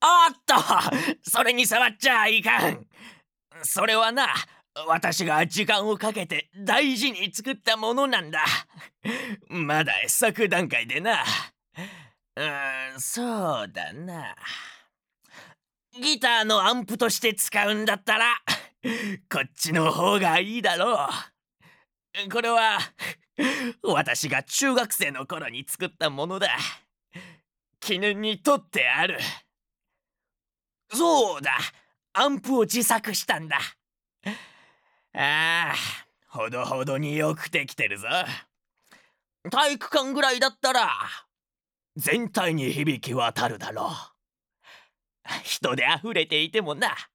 おっと、それに触っちゃいかん。それはな、私が時間をかけて大事に作ったものなんだ。まだ試作段階でな。そうだな。ギターのアンプとして使うんだったら、こっちの方がいいだろう。これは、私が中学生の頃に作ったものだ。記念に取ってある。そうだ、アンプを自作したんだ。ああ、ほどほどによくできてるぞ。体育館ぐらいだったら全体に響き渡るだろう。人で溢れていてもな。